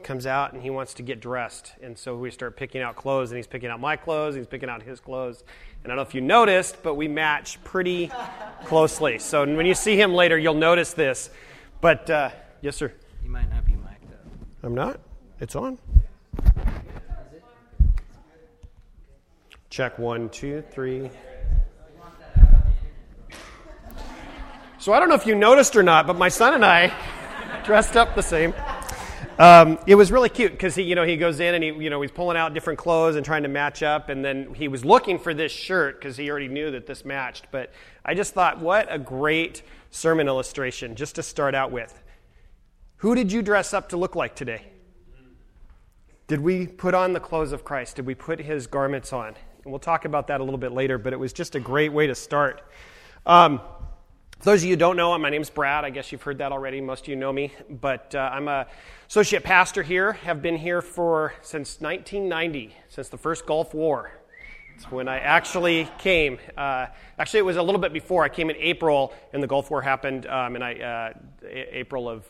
comes out and he wants to get dressed. And so we start picking out clothes, and he's picking out my clothes, he's picking out his clothes. And I don't know if you noticed, but we match pretty closely. So when you see him later, you'll notice this. But, yes, sir? You might not be mic'd up. I'm not. It's on. Check 1, 2, 3. So I don't know if you noticed or not, but my son and I dressed up the same. It was really cute because he goes in and he's pulling out different clothes and trying to match up, and then he was looking for this shirt because he already knew that this matched. But I just thought, what a great sermon illustration just to start out with. Who did you dress up to look like today? Did we put on the clothes of Christ? Did we put his garments on? And we'll talk about that a little bit later, but it was just a great way to start. For those of you who don't know, my name's Brad. I guess you've heard that already. Most of you know me. But I'm an associate pastor here. Have been here since 1990, since the first Gulf War. It's when I actually came. Actually, it was a little bit before. I came in April, and the Gulf War happened in April of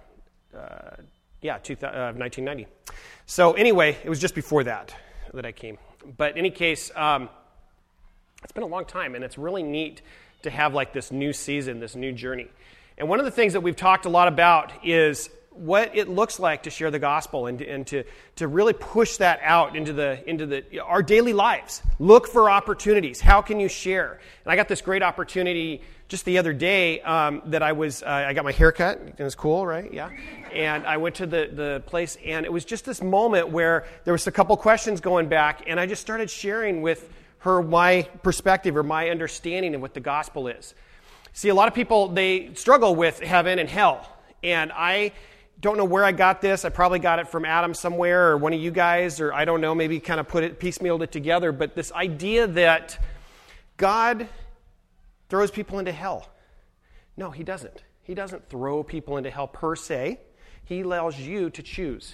1990. So anyway, it was just before that I came. But in any case, it's been a long time, and it's really neat to have like this new season, this new journey. And one of the things that we've talked a lot about is what it looks like to share the gospel and to really push that out into our daily lives. Look for opportunities. How can you share? And I got this great opportunity just the other day that I got my hair cut. It was cool, right? Yeah. And I went to the place, and it was just this moment where there was a couple questions going back, and I just started sharing with her my perspective or my understanding of what the gospel is. See, a lot of people, they struggle with heaven and hell. And I don't know where I got this. I probably got it from Adam somewhere or one of you guys, or I don't know, maybe kind of piecemealed it together. But this idea that God throws people into hell. No, he doesn't. He doesn't throw people into hell per se. He allows you to choose.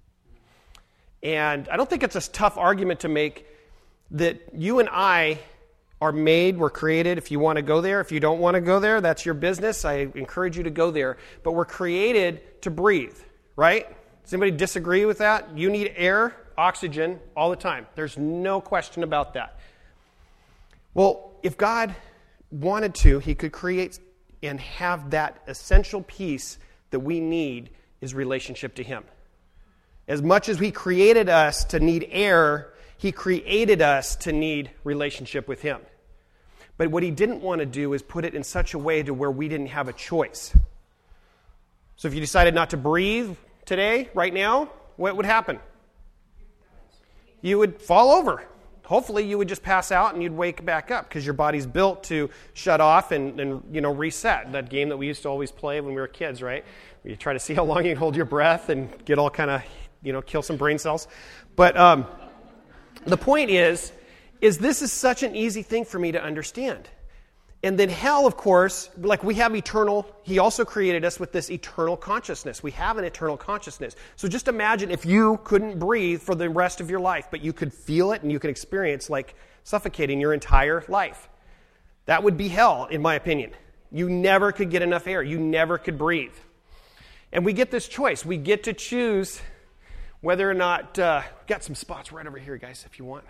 And I don't think it's a tough argument to make that you and I we're created. If you want to go there, if you don't want to go there, that's your business. I encourage you to go there. But we're created to breathe, right? Does anybody disagree with that? You need air, oxygen all the time. There's no question about that. Well, if God wanted to, he could create and have that essential piece that we need is relationship to him. As much as he created us to need air, he created us to need relationship with him. But what he didn't want to do is put it in such a way to where we didn't have a choice. So if you decided not to breathe today, right now, what would happen? You would fall over. Hopefully you would just pass out and you'd wake back up because your body's built to shut off and reset. That game that we used to always play when we were kids, right? You try to see how long you can hold your breath and get all kind of, kill some brain cells. But the point is this is such an easy thing for me to understand. And then hell, of course, like we have he also created us with this eternal consciousness. We have an eternal consciousness. So just imagine if you couldn't breathe for the rest of your life, but you could feel it and you could experience like suffocating your entire life. That would be hell, in my opinion. You never could get enough air. You never could breathe. And we get this choice. We get to choose whether or not, got some spots right over here, guys, if you want.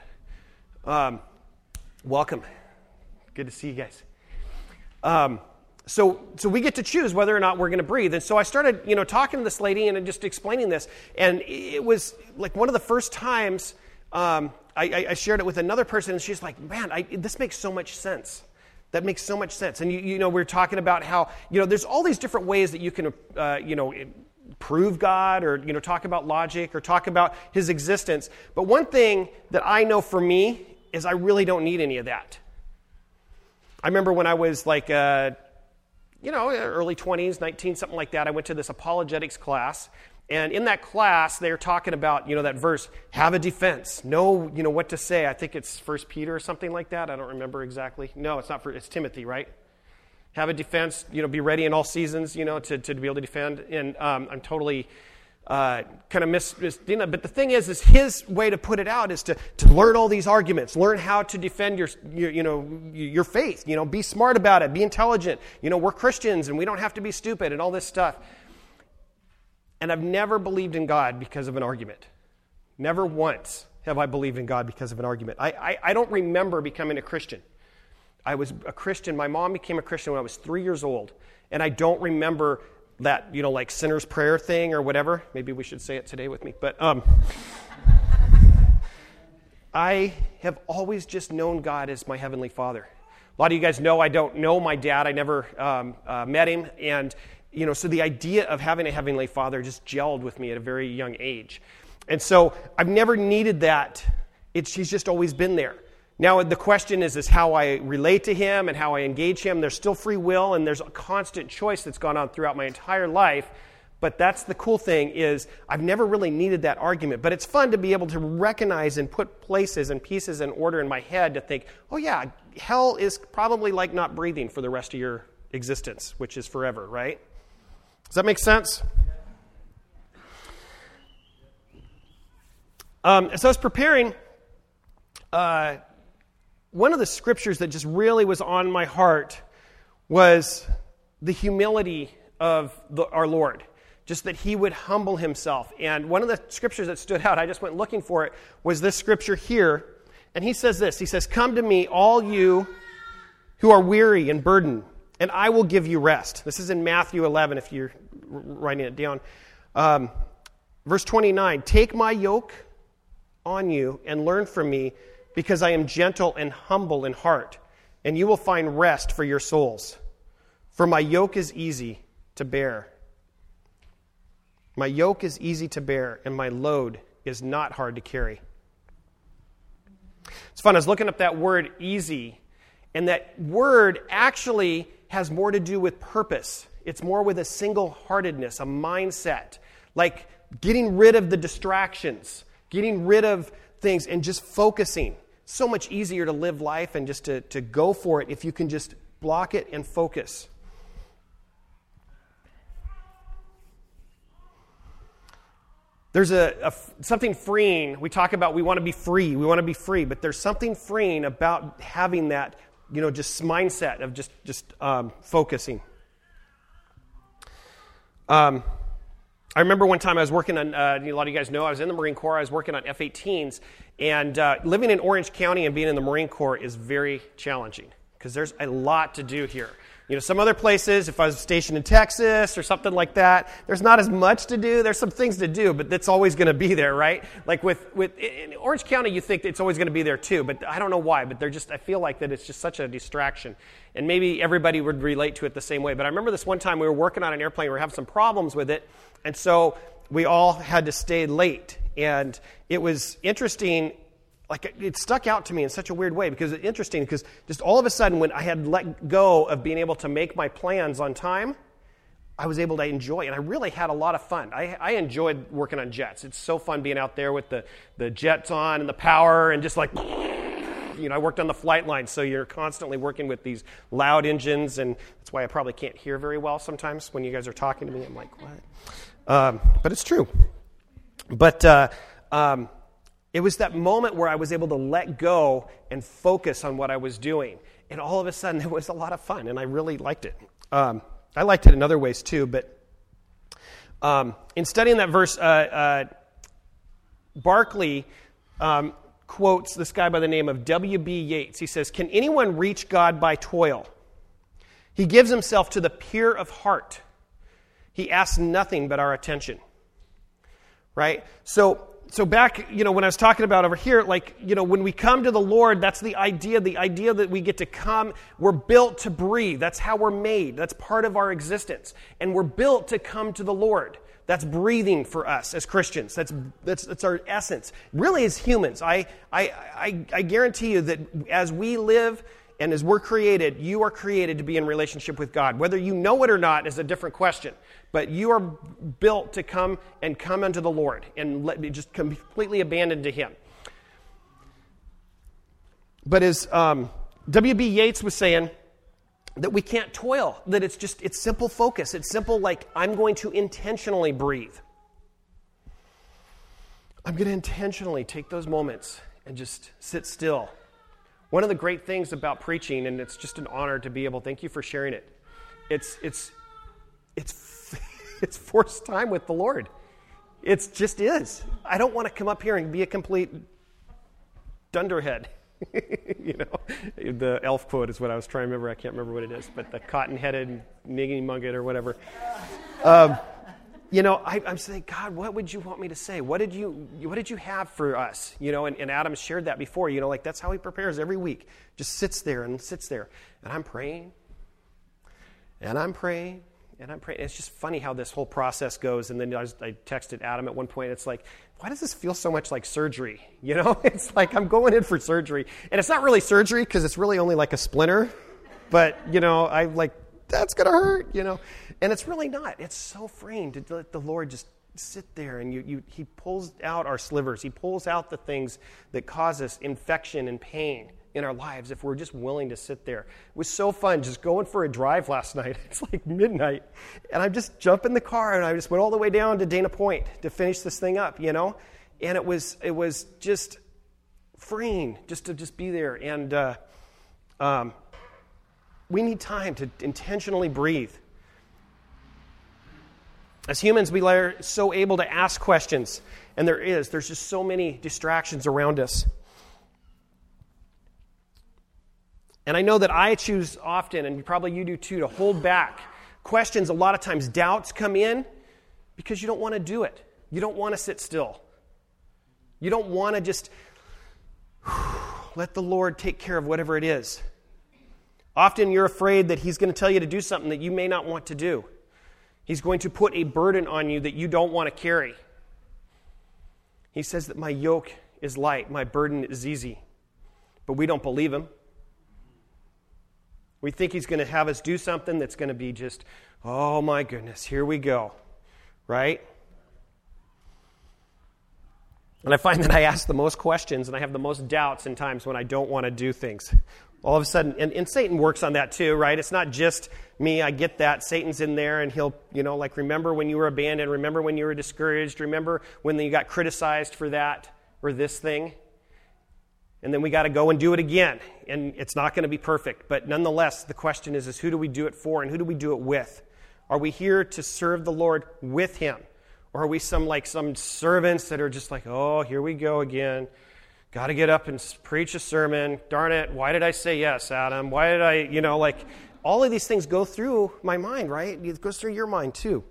Welcome. Good to see you guys. So we get to choose whether or not we're going to breathe. And so I started, talking to this lady and just explaining this. And it was like one of the first times I shared it with another person, and she's like, man, this makes so much sense. That makes so much sense. And, we're talking about how, there's all these different ways that you can, prove God or, talk about logic or talk about his existence. But one thing that I know for me is I really don't need any of that. I remember when I was like, early 20s, 19, something like that, I went to this apologetics class. And in that class, they were talking about, that verse, have a defense, know, what to say. I think it's 1 Peter or something like that. I don't remember exactly. No, it's Timothy, right? Have a defense, be ready in all seasons, to be able to defend. And I'm totally kind of but the thing is his way to put it out is to learn all these arguments, learn how to defend your faith, be smart about it, be intelligent. We're Christians and we don't have to be stupid and all this stuff. And I've never believed in God because of an argument. Never once have I believed in God because of an argument. I don't remember becoming a Christian. I was a Christian. My mom became a Christian when I was 3 years old. And I don't remember that, like sinner's prayer thing or whatever. Maybe we should say it today with me. But I have always just known God as my Heavenly Father. A lot of you guys know I don't know my dad. I never met him. And, so the idea of having a Heavenly Father just gelled with me at a very young age. And so I've never needed that. He's just always been there. Now the question is how I relate to him and how I engage him. There's still free will and there's a constant choice that's gone on throughout my entire life. But that's the cool thing is I've never really needed that argument. But it's fun to be able to recognize and put places and pieces in order in my head to think, oh yeah, hell is probably like not breathing for the rest of your existence, which is forever, right? Does that make sense? As I was preparing, one of the scriptures that just really was on my heart was the humility of our Lord, just that he would humble himself. And one of the scriptures that stood out, I just went looking for it, was this scripture here. And he says this, he says, "Come to me, all you who are weary and burdened, and I will give you rest." This is in Matthew 11, if you're writing it down. Verse 29, "Take my yoke on you and learn from me, because I am gentle and humble in heart, and you will find rest for your souls. For my yoke is easy to bear. My yoke is easy to bear, and my load is not hard to carry." It's fun. I was looking up that word easy, and that word actually has more to do with purpose. It's more with a single-heartedness, a mindset, like getting rid of the distractions, getting rid of things and just focusing. So much easier to live life and just to go for it if you can just block it and focus. There's something freeing. We talk about we want to be free, but there's something freeing about having that, just mindset of just focusing. I remember one time I was working on, a lot of you guys know, I was in the Marine Corps. I was working on F-18s, and living in Orange County and being in the Marine Corps is very challenging because there's a lot to do here. Some other places, if I was stationed in Texas or something like that, there's not as much to do. There's some things to do, but that's always going to be there, right? Like in Orange County, you think it's always going to be there too, but I don't know why, but I feel like that it's just such a distraction. And maybe everybody would relate to it the same way. But I remember this one time we were working on an airplane, we were having some problems with it, and so we all had to stay late. And it was interesting. Like, it stuck out to me in such a weird way because it's interesting because just all of a sudden when I had let go of being able to make my plans on time, I was able to enjoy it. And I really had a lot of fun. I enjoyed working on jets. It's so fun being out there with the jets on and the power and just like, I worked on the flight line, so you're constantly working with these loud engines, and that's why I probably can't hear very well sometimes when you guys are talking to me. I'm like, what? But it's true. But it was that moment where I was able to let go and focus on what I was doing. And all of a sudden, it was a lot of fun, and I really liked it. I liked it in other ways, too. But in studying that verse, Barclay quotes this guy by the name of W.B. Yeats. He says, "Can anyone reach God by toil? He gives himself to the pure of heart. He asks nothing but our attention." Right? So back, when I was talking about over here, when we come to the Lord, that's the idea that we get to come. We're built to breathe. That's how we're made. That's part of our existence. And we're built to come to the Lord. That's breathing for us as Christians. That's our essence. Really, as humans, I guarantee you that as we live and as we're created, you are created to be in relationship with God. Whether you know it or not is a different question. But you are built to come unto the Lord and just completely abandoned to Him. But as W.B. Yeats was saying, that we can't toil, that it's simple focus. It's simple, like, I'm going to intentionally breathe. I'm going to intentionally take those moments and just sit still. One of the great things about preaching, and it's just an honor to be able, thank you for sharing it. It's It's forced time with the Lord. It just is. I don't want to come up here and be a complete dunderhead. The elf quote is what I was trying to remember. I can't remember what it is, but the cotton-headed niggy-mugget or whatever. I'm saying, God, what would you want me to say? What did you have for us? And Adam shared that before. That's how he prepares every week. Just sits there. And I'm praying. And I'm praying. And I'm praying. It's just funny how this whole process goes. And then I texted Adam at one point. It's like, why does this feel so much like surgery? It's like I'm going in for surgery. And it's not really surgery because it's really only like a splinter. But, I'm like, that's going to hurt, And it's really not. It's so freeing to let the Lord just sit there. And He pulls out our slivers. He pulls out the things that cause us infection and pain in our lives if we're just willing to sit there. It was so fun just going for a drive last night. It's like midnight. And I just jumped in the car and I just went all the way down to Dana Point to finish this thing up, And it was just freeing just to just be there. And we need time to intentionally breathe. As humans, we are so able to ask questions. And there's just so many distractions around us. And I know that I choose often, and probably you do too, to hold back questions. A lot of times doubts come in because you don't want to do it. You don't want to sit still. You don't want to just let the Lord take care of whatever it is. Often you're afraid that He's going to tell you to do something that you may not want to do. He's going to put a burden on you that you don't want to carry. He says that my yoke is light, my burden is easy. But we don't believe Him. We think He's going to have us do something that's going to be just, oh my goodness, here we go, right? And I find that I ask the most questions and I have the most doubts in times when I don't want to do things. All of a sudden, and Satan works on that too, right? It's not just me, I get that. Satan's in there and he'll, remember when you were abandoned, remember when you were discouraged, remember when you got criticized for that or this thing. And then we got to go and do it again. And it's not going to be perfect. But nonetheless, the question is who do we do it for and who do we do it with? Are we here to serve the Lord with Him? Or are we some servants that are just like, oh, here we go again. Got to get up and preach a sermon. Darn it, why did I say yes, Adam? Why did I, all of these things go through my mind, right? It goes through your mind too.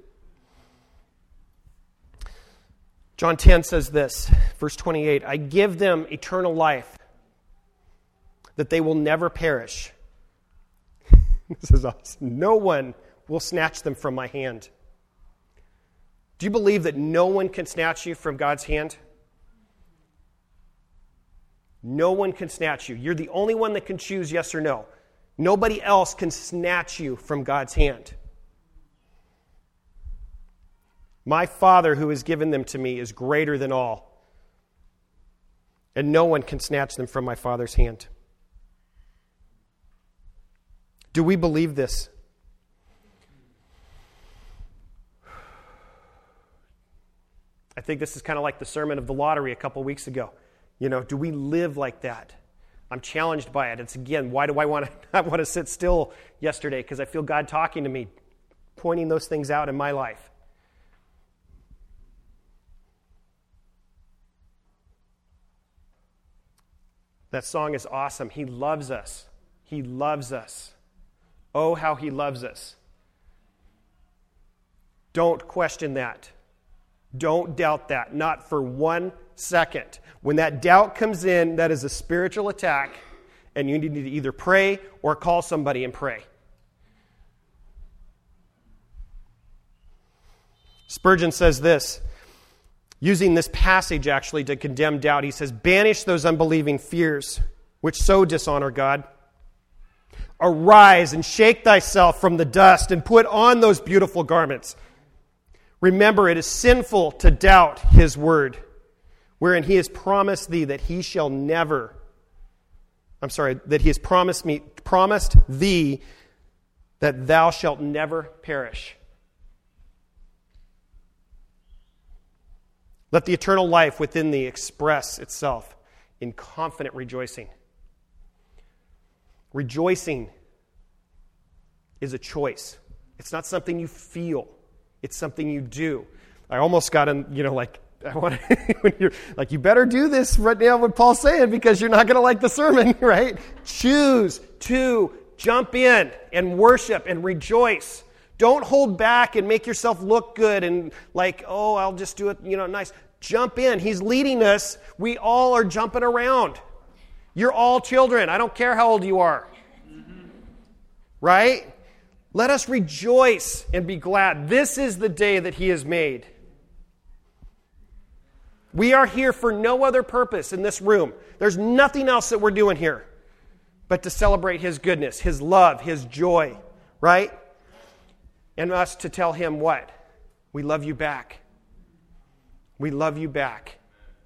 John 10 says this, verse 28, I give them eternal life, that they will never perish. This is awesome. No one will snatch them from my hand. Do you believe that no one can snatch you from God's hand? No one can snatch you. You're the only one that can choose yes or no. Nobody else can snatch you from God's hand. My Father who has given them to me is greater than all, and no one can snatch them from my Father's hand. Do we believe this? I think this is kind of like the sermon of the lottery a couple weeks ago. Do we live like that? I'm challenged by it. It's again, why do I want to sit still yesterday? Because I feel God talking to me, pointing those things out in my life. That song is awesome. He loves us. He loves us. Oh, how He loves us. Don't question that. Don't doubt that. Not for 1 second. When that doubt comes in, that is a spiritual attack, and you need to either pray or call somebody and pray. Spurgeon says this, using this passage actually to condemn doubt. He says, banish those unbelieving fears which so dishonor God. Arise and shake thyself from the dust and put on those beautiful garments. Remember, it is sinful to doubt His word, wherein He has promised thee that He shall never, that He has promised thee that thou shalt never perish. Let the eternal life within thee express itself in confident rejoicing. Rejoicing is a choice. It's not something you feel. It's something you do. I almost got in, I want when you're like, you better do this right now, what Paul's saying, because you're not going to like the sermon, right? Choose to jump in and worship and rejoice. Don't hold back and make yourself look good and like, oh, I'll just do it, nice. Jump in. He's leading us. We all are jumping around. You're all children. I don't care how old you are. Right? Let us rejoice and be glad. This is the day that He has made. We are here for no other purpose in this room. There's nothing else that we're doing here but to celebrate His goodness, His love, His joy, right? And us to tell Him what? We love you back. We love you back.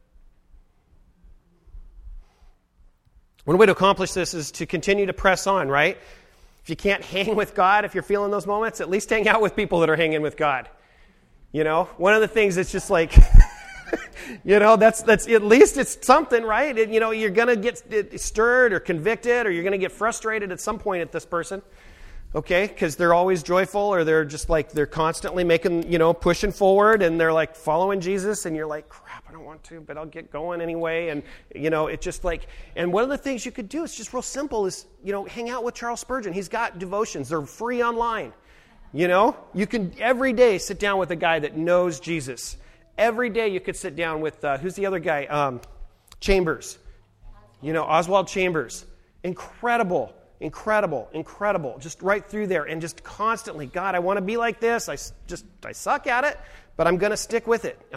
One way to accomplish this is to continue to press on, right? If you can't hang with God, if you're feeling those moments, at least hang out with people that are hanging with God. One of the things that's just like... that's at least it's something, right? You're going to get stirred or convicted, or you're going to get frustrated at some point at this person, okay? Because they're always joyful, or they're just like, they're constantly making, pushing forward, and they're like following Jesus, and you're like, crap, I don't want to, but I'll get going anyway. And, it's just like, and one of the things you could do, it's just real simple, is, hang out with Charles Spurgeon. He's got devotions. They're free online. You can every day sit down with a guy that knows Jesus. Every day you could sit down with, who's the other guy? Chambers. Oswald Chambers. Incredible. Just right through there and just constantly, God, I want to be like this. I suck at it, but I'm going to stick with it.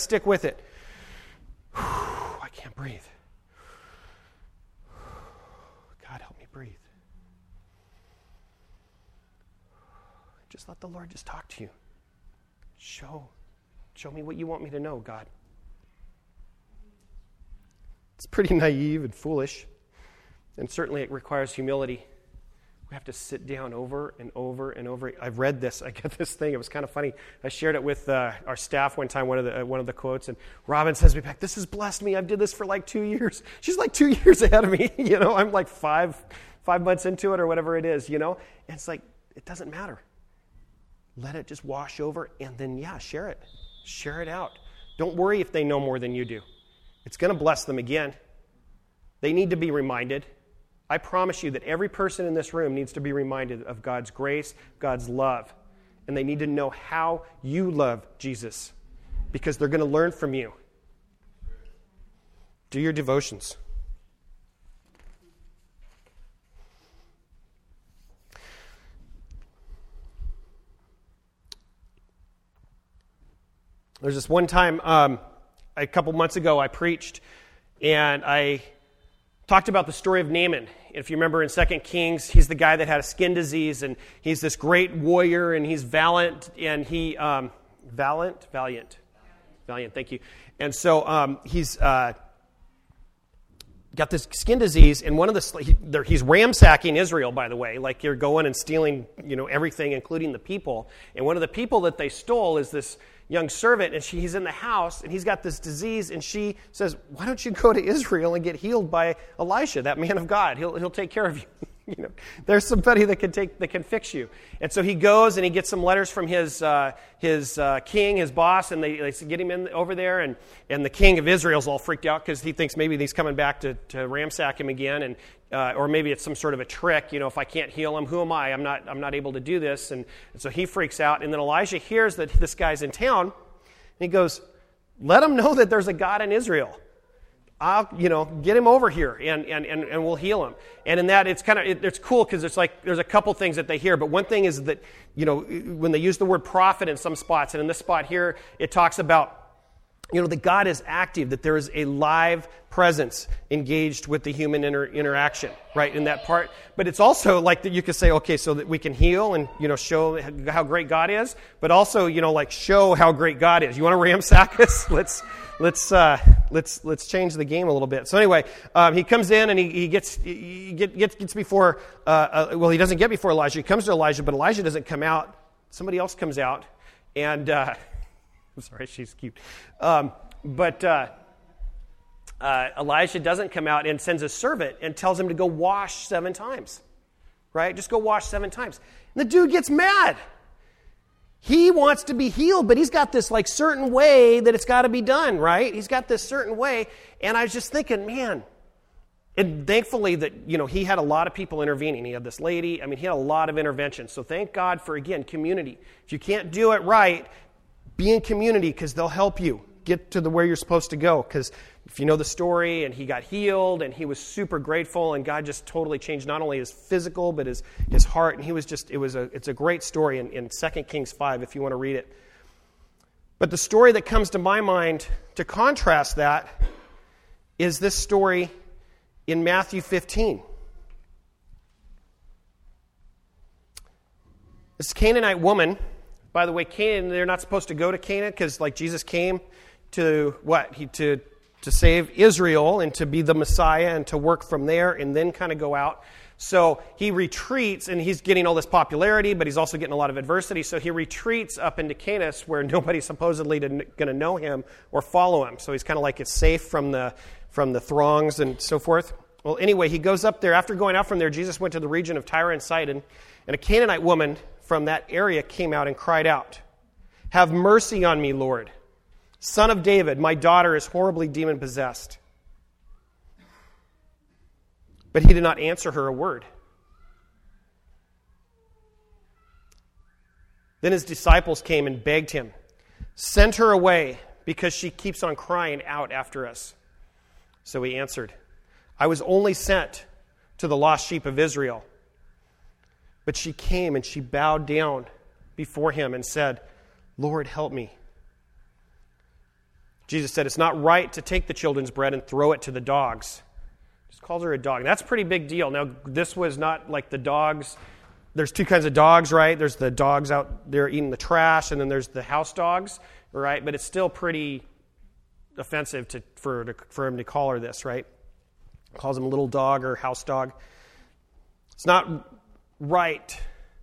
I can't breathe. God, help me breathe. Just let the Lord just talk to you. Show me what you want me to know, God. It's pretty naive and foolish, and certainly it requires humility. We have to sit down over and over and over. I've read this. I got this thing. It was kind of funny. I shared it with our staff one time, one of the quotes, and Robin says to me back, this has blessed me. I've did this for like 2 years. She's like 2 years ahead of me. I'm like five months into it or whatever it is, And it's like, it doesn't matter. Let it just wash over, and then, share it. Share it out. Don't worry if they know more than you do. It's going to bless them again. They need to be reminded. I promise you that every person in this room needs to be reminded of God's grace, God's love. And they need to know how you love Jesus, because they're going to learn from you. Do your devotions. There's this one time, a couple months ago, I preached, and I talked about the story of Naaman. If you remember in 2 Kings, he's the guy that had a skin disease, and he's this great warrior, and he's valiant, and he, valiant, thank you. And so he's got this skin disease, and he's ransacking Israel, by the way, like you're going and stealing, everything, including the people. And one of the people that they stole is this young servant, and he's in the house, and he's got this disease, and she says, why don't you go to Israel and get healed by Elisha, that man of God? He'll take care of you. There's somebody that can fix you. And so he goes and he gets some letters from his king, his boss, and they get him in over there, and the king of Israel's all freaked out because he thinks maybe he's coming back to ransack him again, and or maybe it's some sort of a trick. If I can't heal him, who am I? I'm not able to do this, and so he freaks out. And then Elijah hears that this guy's in town, and he goes, "Let him know that there's a God in Israel. I'll, get him over here and we'll heal him." And in that, it's cool because it's like there's a couple things that they hear. But one thing is that, when they use the word prophet in some spots, and in this spot here, it talks about, that God is active, that there is a live presence engaged with the human interaction, right, in that part. But it's also like that you could say, okay, so that we can heal and, show how great God is, but also, show how great God is. You want to ransack us? Let's change the game a little bit. So anyway, he comes in and he gets before, he doesn't get before Elijah. He comes to Elijah, but Elijah doesn't come out. Somebody else comes out, and I'm sorry, she's cute. But Elijah doesn't come out and sends a servant and tells him to go wash 7 times, right? Just go wash 7 times. And the dude gets mad. He wants to be healed, but he's got this like certain way that it's got to be done, right? He's got this certain way. And I was just thinking, man, and thankfully that, he had a lot of people intervening. He had this lady. He had a lot of intervention. So thank God for, again, community. If you can't do it right, be in community because they'll help you get to where you're supposed to go. Because if you know the story, and he got healed, and he was super grateful, and God just totally changed not only his physical, but his heart. And he was just, it's a great story in 2 Kings 5 if you want to read it. But the story that comes to my mind to contrast that is this story in Matthew 15. This Canaanite woman, by the way, Canaan, they're not supposed to go to Canaan because like Jesus came to what? To save Israel and to be the Messiah and to work from there and then kind of go out. So he retreats, and he's getting all this popularity, but he's also getting a lot of adversity. So he retreats up into Canaan where nobody's supposedly going to know him or follow him. So he's kind of like it's safe from the throngs and so forth. Well, anyway, he goes up there. After going out from there, Jesus went to the region of Tyre and Sidon, and a Canaanite woman from that area came out and cried out, "Have mercy on me, Lord, Son of David, my daughter is horribly demon-possessed." But he did not answer her a word. Then his disciples came and begged him, "Send her away, because she keeps on crying out after us." So he answered, "I was only sent to the lost sheep of Israel." But she came and she bowed down before him and said, "Lord, help me." Jesus said, "It's not right to take the children's bread and throw it to the dogs." Just calls her a dog. That's a pretty big deal. Now, this was not like the dogs. There's two kinds of dogs, right? There's the dogs out there eating the trash, and then there's the house dogs, right? But it's still pretty offensive for him to call her this, right? Calls him a little dog or house dog. It's not right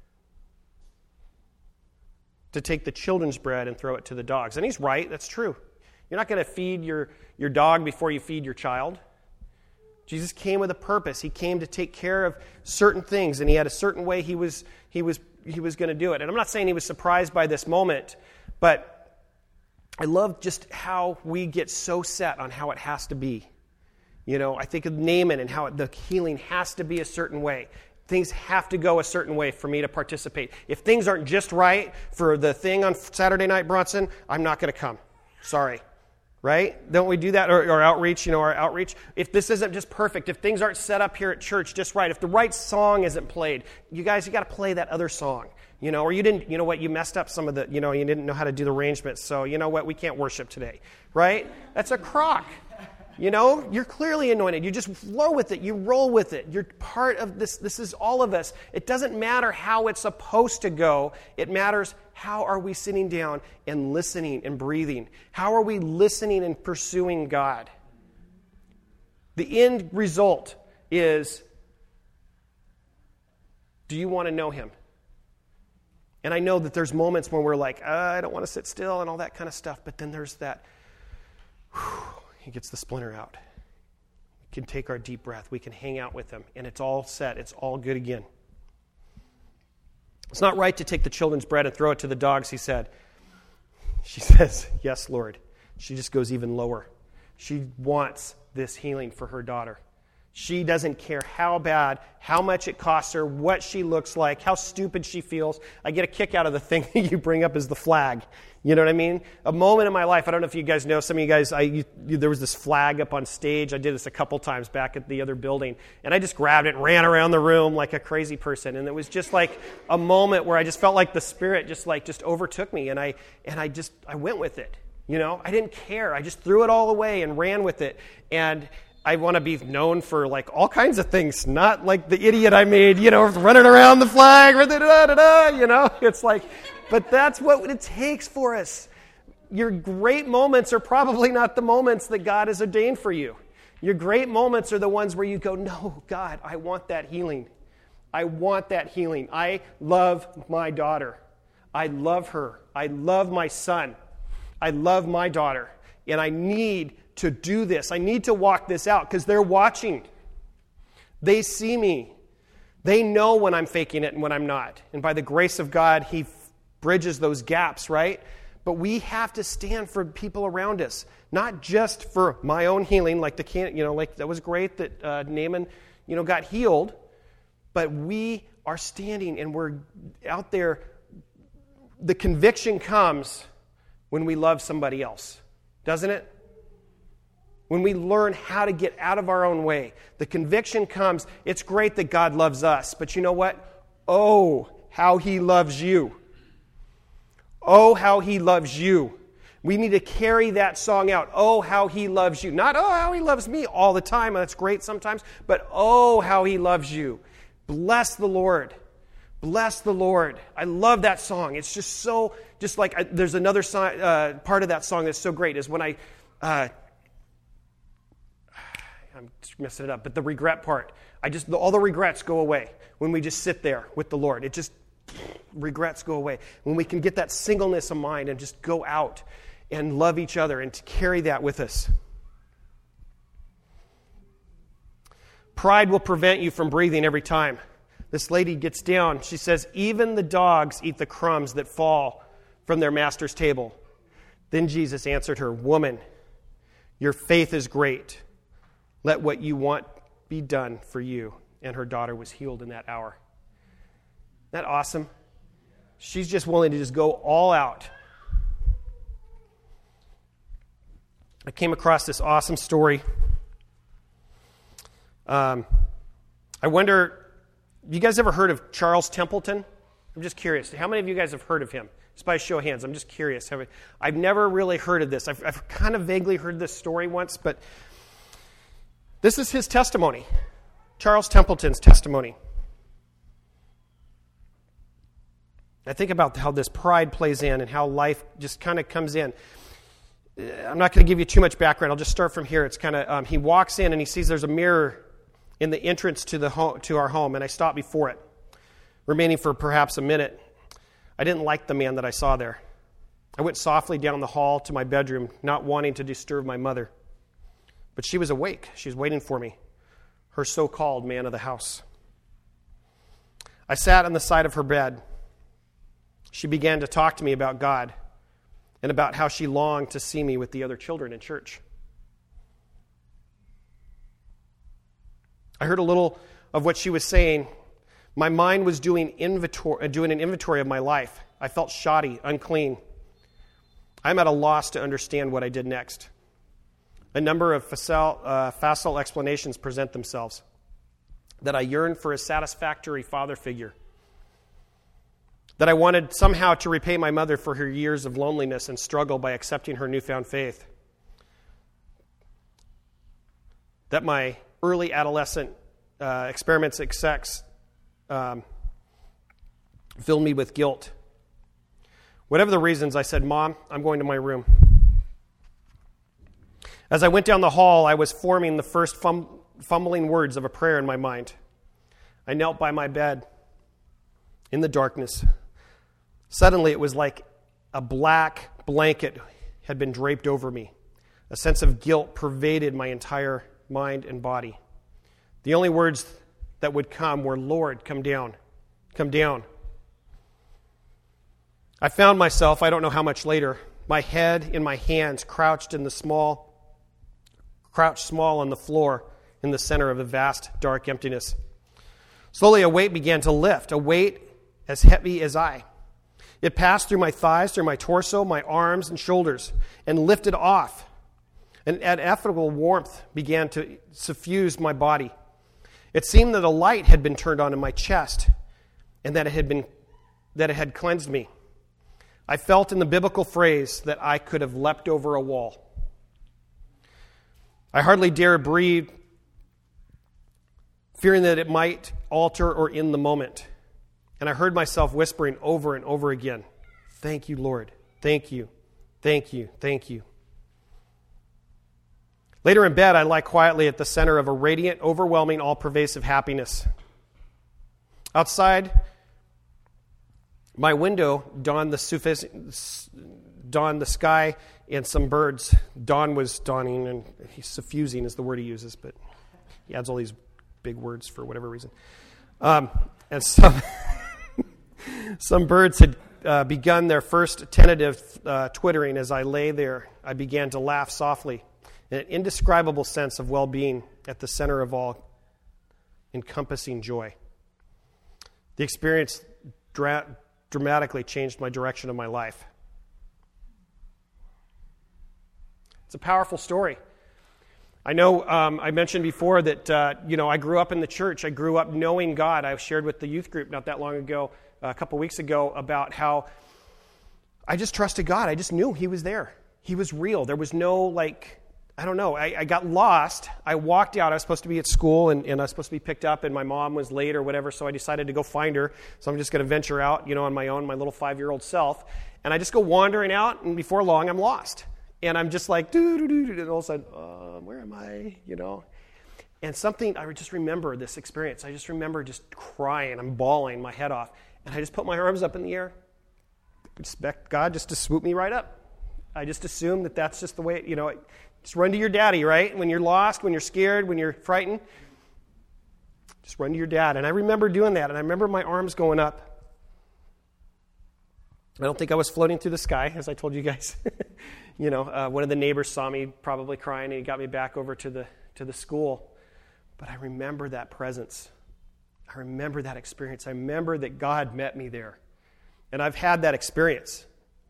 to take the children's bread and throw it to the dogs. And he's right. That's true. You're not going to feed your dog before you feed your child. Jesus came with a purpose. He came to take care of certain things, and he had a certain way he was going to do it. And I'm not saying he was surprised by this moment, but I love just how we get so set on how it has to be. I think of Naaman and how the healing has to be a certain way. Things have to go a certain way for me to participate. If things aren't just right for the thing on Saturday night, Bronson, I'm not going to come. Sorry. Right? Don't we do that? Or our outreach, our outreach. If this isn't just perfect, if things aren't set up here at church just right, if the right song isn't played, you guys, you got to play that other song. Or you didn't, you messed up some of the, you didn't know how to do the arrangements. So, you know what? We can't worship today. Right? That's a crock. You're clearly anointed. You just flow with it. You roll with it. You're part of this. This is all of us. It doesn't matter how it's supposed to go. It matters how are we sitting down and listening and breathing. How are we listening and pursuing God? The end result is, do you want to know him? And I know that there's moments when we're like, I don't want to sit still and all that kind of stuff. But then there's that, he gets the splinter out. We can take our deep breath. We can hang out with him. And it's all set. It's all good again. It's not right to take the children's bread and throw it to the dogs, he said. She says, "Yes, Lord." She just goes even lower. She wants this healing for her daughter. She doesn't care how bad, how much it costs her, what she looks like, how stupid she feels. I get a kick out of the thing that you bring up as the flag. You know what I mean? A moment in my life, I don't know if you guys know, some of you guys, there was this flag up on stage. I did this a couple times back at the other building. And I just grabbed it and ran around the room like a crazy person. And it was just like a moment where I just felt like the Spirit just overtook me. And I went with it. I didn't care. I just threw it all away and ran with it. And I want to be known for like all kinds of things, not like the idiot I made, running around the flag, it's like, but that's what it takes for us. Your great moments are probably not the moments that God has ordained for you. Your great moments are the ones where you go, "No, God, I want that healing. I want that healing. I love my daughter. I love her. I love my son. I love my daughter. And I need to do this. I need to walk this out because they're watching. They see me. They know when I'm faking it and when I'm not. And by the grace of God, he bridges those gaps, right? But we have to stand for people around us, not just for my own healing, like that was great that Naaman, got healed, but we are standing and we're out there. The conviction comes when we love somebody else, doesn't it? When we learn how to get out of our own way, the conviction comes. It's great that God loves us, but you know what? Oh, how He loves you. Oh, how He loves you. We need to carry that song out. Oh, how He loves you. Not, oh, how He loves me all the time. That's great sometimes. But, oh, how He loves you. Bless the Lord. Bless the Lord. I love that song. It's just so, there's another song, part of that song that's so great is when I'm messing it up, but the regret part. All the regrets go away when we just sit there with the Lord. Regrets go away. When we can get that singleness of mind and just go out and love each other and to carry that with us. Pride will prevent you from breathing every time. This lady gets down. She says, even the dogs eat the crumbs that fall from their master's table. Then Jesus answered her, woman, your faith is great. Let what you want be done for you. And her daughter was healed in that hour. Isn't that awesome? She's just willing to just go all out. I came across this awesome story. I wonder, you guys ever heard of Charles Templeton? I'm just curious. How many of you guys have heard of him? Just by a show of hands, I'm just curious. I've never really heard of this. I've kind of vaguely heard this story once, but this is his testimony. Charles Templeton's testimony. I think about how this pride plays in and how life just kind of comes in. I'm not going to give you too much background. I'll just start from here. It's kind of, he walks in and he sees there's a mirror in the entrance to our home, and I stopped before it, remaining for perhaps a minute. I didn't like the man that I saw there. I went softly down the hall to my bedroom, not wanting to disturb my mother. But she was awake. She was waiting for me, her so-called man of the house. I sat on the side of her bed. She began to talk to me about God and about how she longed to see me with the other children in church. I heard a little of what she was saying. My mind was doing an inventory of my life. I felt shoddy, unclean. I'm at a loss to understand what I did next. A number of facile explanations present themselves. That I yearned for a satisfactory father figure. That I wanted somehow to repay my mother for her years of loneliness and struggle by accepting her newfound faith. That my early adolescent experiments at sex filled me with guilt. Whatever the reasons, I said, Mom, I'm going to my room. As I went down the hall, I was forming the first fumbling words of a prayer in my mind. I knelt by my bed in the darkness. Suddenly, it was like a black blanket had been draped over me. A sense of guilt pervaded my entire mind and body. The only words that would come were, Lord, come down. Come down. I found myself, I don't know how much later, my head in my hands crouched small on the floor in the center of a vast, dark emptiness. Slowly a weight began to lift, a weight as heavy as I. It passed through my thighs, through my torso, my arms and shoulders, and lifted off. An ineffable warmth began to suffuse my body. It seemed that a light had been turned on in my chest, and that it had cleansed me. I felt in the biblical phrase that I could have leapt over a wall. I hardly dared breathe, fearing that it might alter or end the moment. And I heard myself whispering over and over again, thank you, Lord. Thank you. Thank you. Thank you. Later in bed, I lie quietly at the center of a radiant, overwhelming, all-pervasive happiness. Outside my window dawned the sky and some birds. Dawn was dawning, and suffusing is the word he uses, but he adds all these big words for whatever reason. And some birds begun their first tentative twittering, as I lay there, I began to laugh softly, an indescribable sense of well-being at the center of all encompassing joy. The experience dramatically changed my direction of my life. It's a powerful story. I know I mentioned before that, I grew up in the church. I grew up knowing God. I shared with the youth group not that long ago, a couple weeks ago, about how I just trusted God. I just knew He was there. He was real. There was no, I got lost. I walked out. I was supposed to be at school, and I was supposed to be picked up, and my mom was late or whatever, so I decided to go find her. So I'm just going to venture out, on my own, my little 5-year-old self. And I just go wandering out, and before long, I'm lost. And I'm just like, and all of a sudden, where am I, And I just remember this experience. I just remember just crying. I'm bawling my head off. And I just put my arms up in the air. I expect God just to swoop me right up. I just assume that that's just the way, just run to your daddy, right? When you're lost, when you're scared, when you're frightened, just run to your dad. And I remember doing that. And I remember my arms going up. I don't think I was floating through the sky, as I told you guys. One of the neighbors saw me probably crying, and he got me back over to the school. But I remember that presence. I remember that experience. I remember that God met me there. And I've had that experience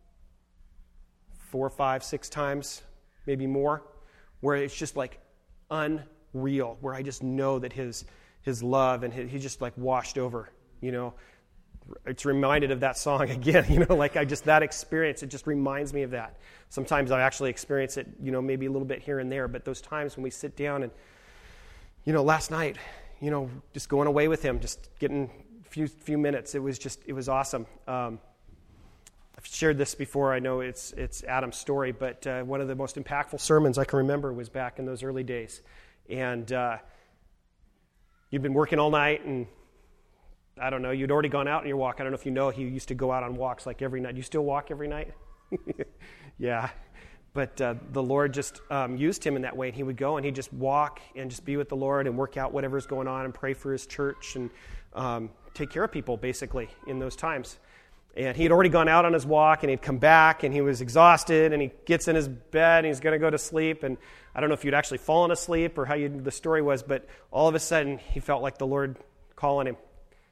4, 5, 6 times, maybe more, where it's just like unreal, where I just know that His love and He just like washed over, It's reminded of that song again, that experience, it just reminds me of that. Sometimes I actually experience it, maybe a little bit here and there, but those times when we sit down and, last night, just going away with him, just getting a few minutes, it was awesome. I've shared this before. I know it's Adam's story, but one of the most impactful sermons I can remember was back in those early days. And you'd been working all night, and I don't know, you'd already gone out on your walk. I don't know if you know, he used to go out on walks like every night. Do you still walk every night? Yeah. But the Lord just used him in that way. And he would go and he'd just walk and just be with the Lord and work out whatever's going on and pray for his church and take care of people, basically, in those times. And he had already gone out on his walk, and he'd come back, and he was exhausted, and he gets in his bed, and he's going to go to sleep. And I don't know if you'd actually fallen asleep or how the story was, but all of a sudden, he felt like the Lord calling him.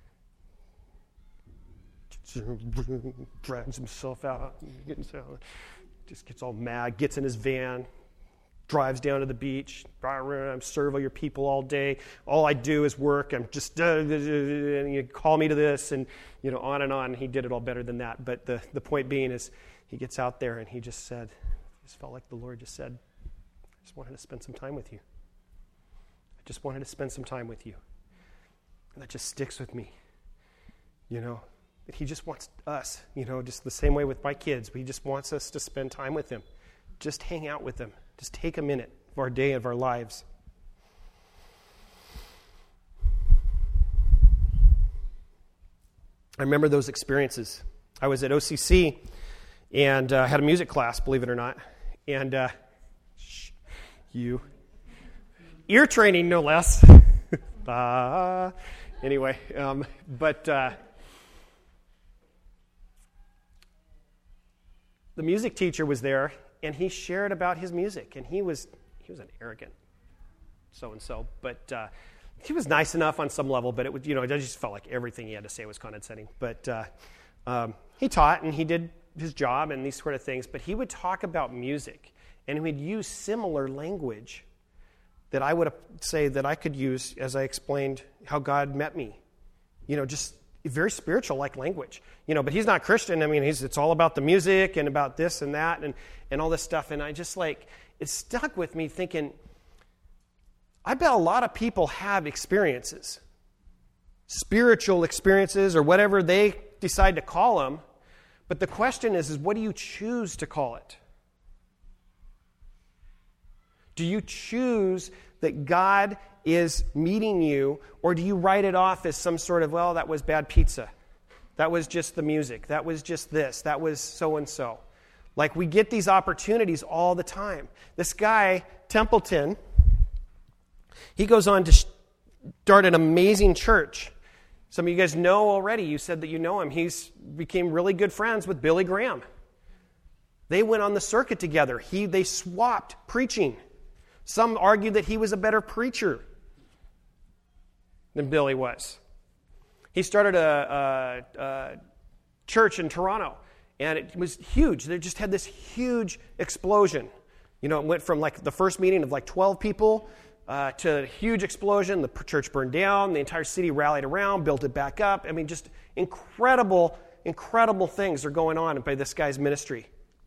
Drags himself out, just gets all mad, gets in his van, drives down to the beach. I'm serving your people all day. All I do is work. I'm just, and you call me to this, and on and on. He did it all better than that. But the point being is, he gets out there and he just felt like the Lord just said, I just wanted to spend some time with you. I just wanted to spend some time with you. And that just sticks with me. That he just wants us, just the same way with my kids. He just wants us to spend time with him. Just hang out with him. Just take a minute of our day, of our lives. I remember those experiences. I was at OCC and had a music class, believe it or not. And ear training, no less. Anyway, the music teacher was there, and he shared about his music, and he was an arrogant so-and-so, but he was nice enough on some level, but it would, I just felt like everything he had to say was condescending. But he taught, and he did his job and these sort of things, but he would talk about music, and he would use similar language that I would say that I could use as I explained how God met me. Just very spiritual-like language. But he's not Christian. I mean, it's all about the music and about this and that and all this stuff. And I just it stuck with me thinking, I bet a lot of people have experiences, spiritual experiences or whatever they decide to call them. But the question is what do you choose to call it? Do you choose that God is meeting you, or do you write it off as some sort of, well, that was bad pizza. That was just the music. That was just this. That was so-and-so. Like, we get these opportunities all the time. This guy, Templeton, he goes on to start an amazing church. Some of you guys know already, you said that you know him. He's became really good friends with Billy Graham. They went on the circuit together. They swapped preaching. Some argued that he was a better preacher than Billy was. He started a church in Toronto, and it was huge. They just had this huge explosion. It went from like the first meeting of like 12 people to a huge explosion. The church burned down. The entire city rallied around, built it back up. I mean, just incredible, incredible things are going on by this guy's ministry.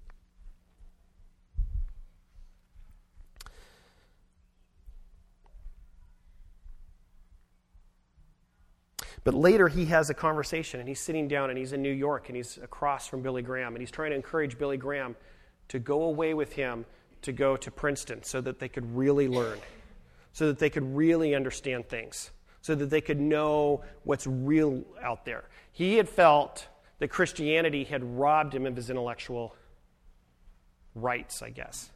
But later he has a conversation, and he's sitting down, and he's in New York, and he's across from Billy Graham, and he's trying to encourage Billy Graham to go away with him to go to Princeton so that they could really learn, so that they could really understand things, so that they could know what's real out there. He had felt that Christianity had robbed him of his intellectual rights, I guess.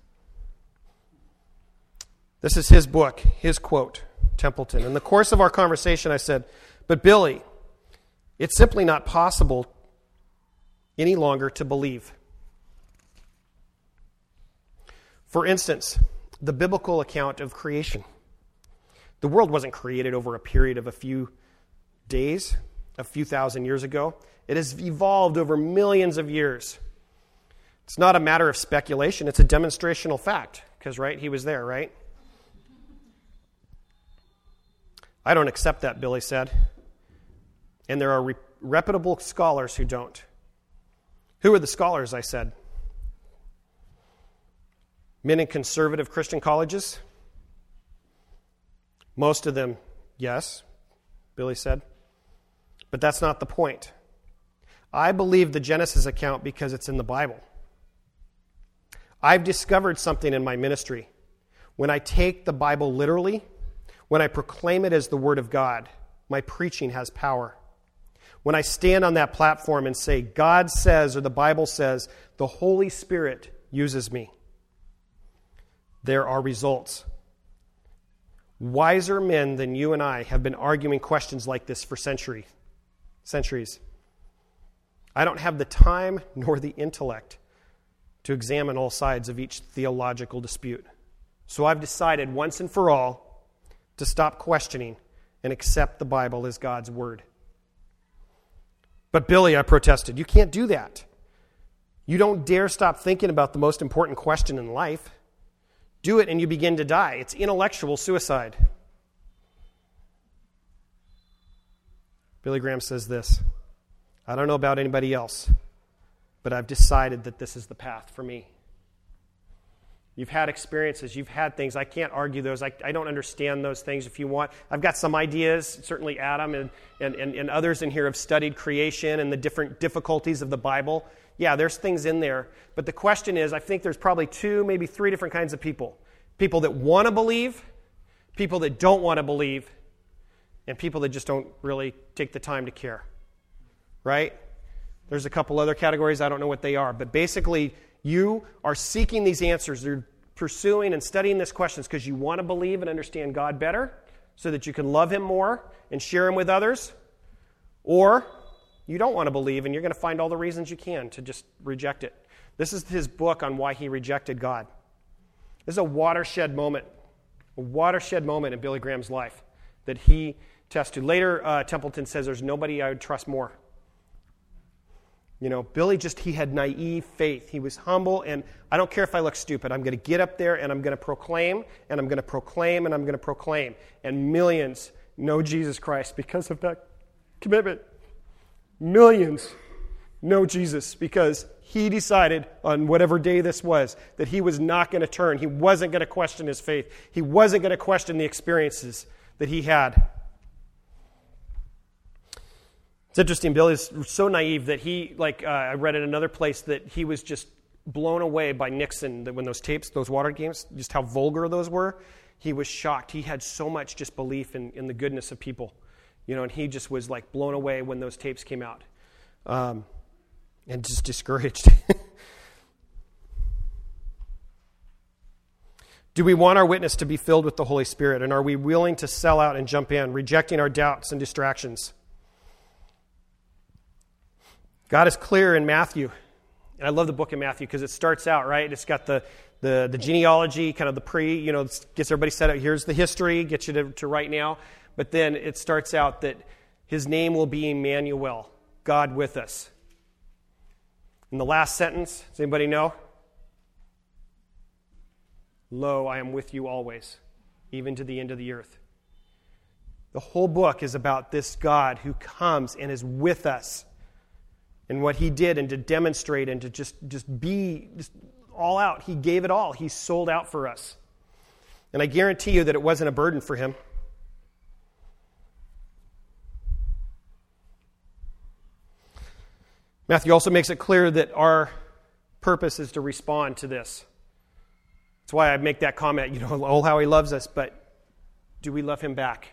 This is his book, his quote, Templeton. In the course of our conversation, I said, "But Billy, it's simply not possible any longer to believe. For instance, the biblical account of creation. The world wasn't created over a period of a few days, a few thousand years ago. It has evolved over millions of years. It's not a matter of speculation, it's a demonstrational fact." Because, right, he was there, right? "I don't accept that," Billy said. "And there are reputable scholars who don't." "Who are the scholars?" I said. "Men in conservative Christian colleges?" "Most of them, yes," Billy said. "But that's not the point. I believe the Genesis account because it's in the Bible. I've discovered something in my ministry. When I take the Bible literally, when I proclaim it as the Word of God, my preaching has power. When I stand on that platform and say, God says, or the Bible says, the Holy Spirit uses me, there are results. Wiser men than you and I have been arguing questions like this for centuries. I don't have the time nor the intellect to examine all sides of each theological dispute. So I've decided once and for all to stop questioning and accept the Bible as God's Word." "But Billy," I protested, "you can't do that. You don't dare stop thinking about the most important question in life. Do it and you begin to die. It's intellectual suicide." Billy Graham says this, "I don't know about anybody else, but I've decided that this is the path for me." You've had experiences, you've had things. I can't argue those. I don't understand those things. If you want, I've got some ideas. Certainly Adam and others in here have studied creation and the different difficulties of the Bible. Yeah, there's things in there. But the question is, I think there's probably 2, maybe 3 different kinds of people. People that want to believe, people that don't want to believe, and people that just don't really take the time to care. Right? There's a couple other categories. I don't know what they are. But basically, you are seeking these answers. You're pursuing and studying these questions because you want to believe and understand God better so that you can love Him more and share Him with others. Or you don't want to believe and you're going to find all the reasons you can to just reject it. This is his book on why he rejected God. This is a watershed moment in Billy Graham's life that he tested. Later, Templeton says there's nobody I would trust more. You know, Billy he had naive faith. He was humble, and I don't care if I look stupid. I'm going to get up there, and I'm going to proclaim, and I'm going to proclaim, and I'm going to proclaim. And millions know Jesus Christ because of that commitment. Millions know Jesus because he decided on whatever day this was that he was not going to turn. He wasn't going to question his faith. He wasn't going to question the experiences that he had. It's interesting, Billy's so naive that he, I read in another place that he was just blown away by Nixon, that when those tapes, those Watergate games, just how vulgar those were. He was shocked. He had so much just belief in the goodness of people, and he just was blown away when those tapes came out, and just discouraged. Do we want our witness to be filled with the Holy Spirit, and are we willing to sell out and jump in, rejecting our doubts and distractions? God is clear in Matthew. And I love the book of Matthew because it starts out, right? It's got the genealogy, kind of the gets everybody set up. Here's the history, gets you to right now. But then it starts out that his name will be Emmanuel, God with us. In the last sentence, does anybody know? Lo, I am with you always, even to the end of the earth. The whole book is about this God who comes and is with us, and what he did, and to demonstrate, and to just be all out. He gave it all. He sold out for us. And I guarantee you that it wasn't a burden for him. Matthew also makes it clear that our purpose is to respond to this. That's why I make that comment, oh, how he loves us, but do we love him back?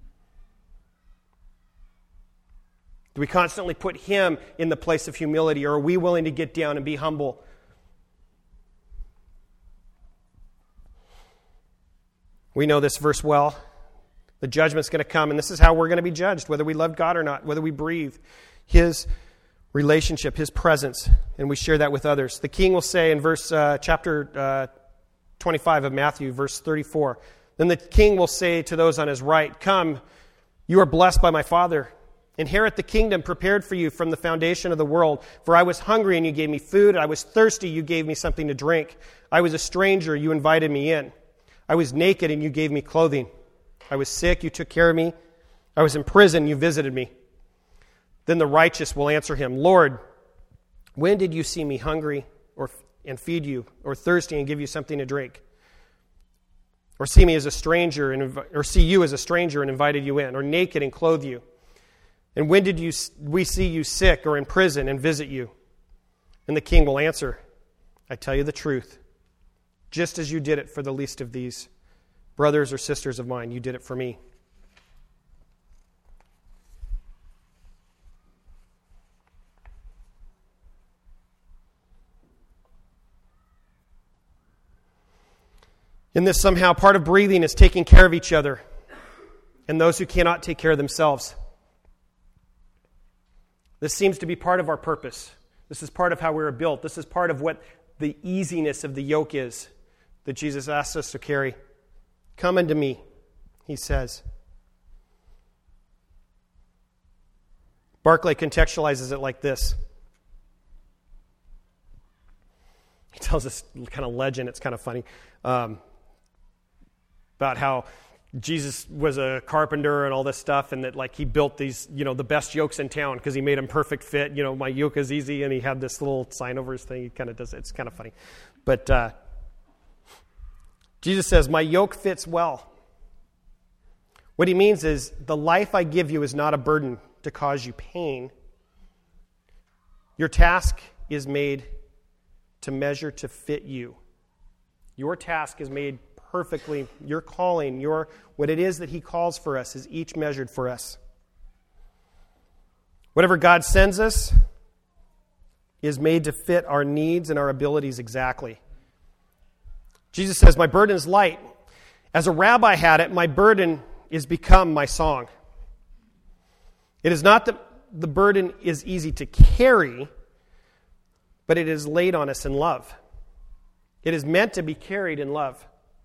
Do we constantly put him in the place of humility, or are we willing to get down and be humble? We know this verse well. The judgment's going to come, and this is how we're going to be judged, whether we love God or not, whether we breathe his relationship, his presence, and we share that with others. The king will say in chapter 25 of Matthew, verse 34, then the king will say to those on his right, come, you are blessed by my Father. Inherit the kingdom prepared for you from the foundation of the world. For I was hungry, and you gave me food. I was thirsty, you gave me something to drink. I was a stranger, you invited me in. I was naked, and you gave me clothing. I was sick, you took care of me. I was in prison, you visited me. Then the righteous will answer him, Lord, when did you see me hungry and feed you, or thirsty and give you something to drink? Or see me as a stranger, or see you as a stranger and invited you in, or naked and clothed you? And when did we see you sick or in prison and visit you? And the king will answer, I tell you the truth. Just as you did it for the least of these brothers or sisters of mine, you did it for me. In this, somehow, part of breathing is taking care of each other and those who cannot take care of themselves. This seems to be part of our purpose. This is part of how we were built. This is part of what the easiness of the yoke is that Jesus asks us to carry. Come unto me, he says. Barclay contextualizes it like this. He tells this kind of legend, it's kind of funny, about how Jesus was a carpenter and all this stuff, and that he built these, the best yokes in town because he made them perfect fit. My yoke is easy, and he had this little sign over his thing. He kind of does it. It's kind of funny. But Jesus says, my yoke fits well. What he means is the life I give you is not a burden to cause you pain. Your task is made to measure to fit you. Your task is made perfectly. Your calling, what it is that he calls for us is each measured for us. Whatever God sends us is made to fit our needs and our abilities exactly. Jesus says, my burden is light. As a rabbi had it, my burden is become my song. It is not that the burden is easy to carry, but it is laid on us in love. It is meant to be carried in love.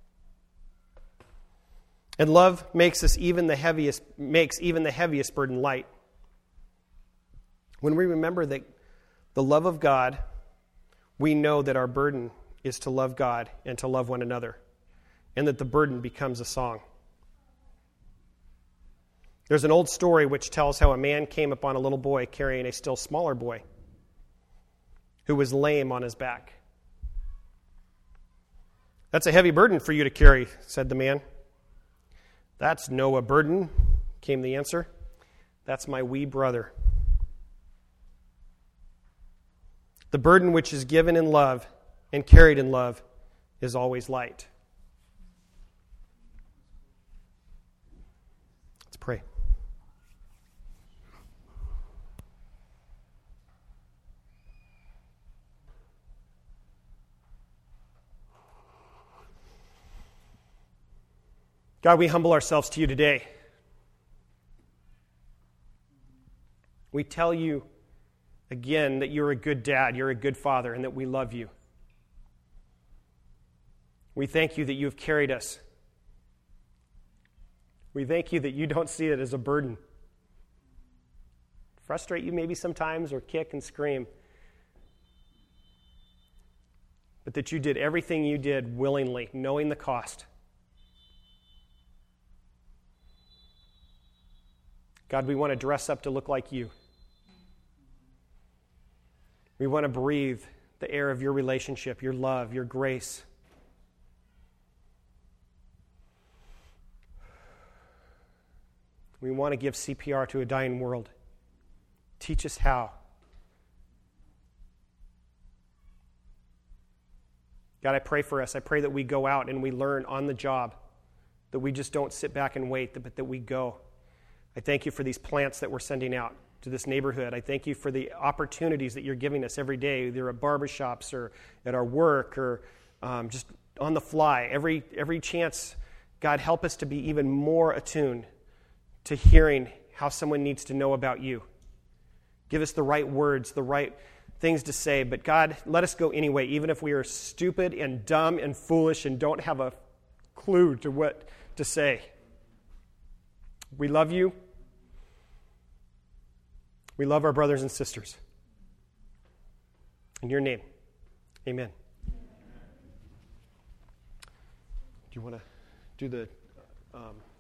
And love makes even the heaviest burden light. When we remember that the love of God, we know that our burden is to love God and to love one another, and that the burden becomes a song. There's an old story which tells how a man came upon a little boy carrying a still smaller boy who was lame on his back. That's a heavy burden for you to carry, said the man. That's no a burden, came the answer. That's my wee brother. The burden which is given in love and carried in love is always light. Let's pray. God, we humble ourselves to you today. We tell you Again, that you're a good dad, you're a good father, and that we love you. We thank you that you have carried us. We thank you that you don't see it as a burden. Frustrate you maybe sometimes, or kick and scream. But that you did everything you did willingly, knowing the cost. God, we want to dress up to look like you. We want to breathe the air of your relationship, your love, your grace. We want to give CPR to a dying world. Teach us how. God, I pray for us. I pray that we go out and we learn on the job, that we just don't sit back and wait, but that we go. I thank you for these plants that we're sending out to this neighborhood. I thank you for the opportunities that you're giving us every day, either at barbershops or at our work or just on the fly. Every chance, God, help us to be even more attuned to hearing how someone needs to know about you. Give us the right words, the right things to say. But God, let us go anyway, even if we are stupid and dumb and foolish and don't have a clue to what to say. We love you. We love our brothers and sisters. In your name, amen. Do you want to do the...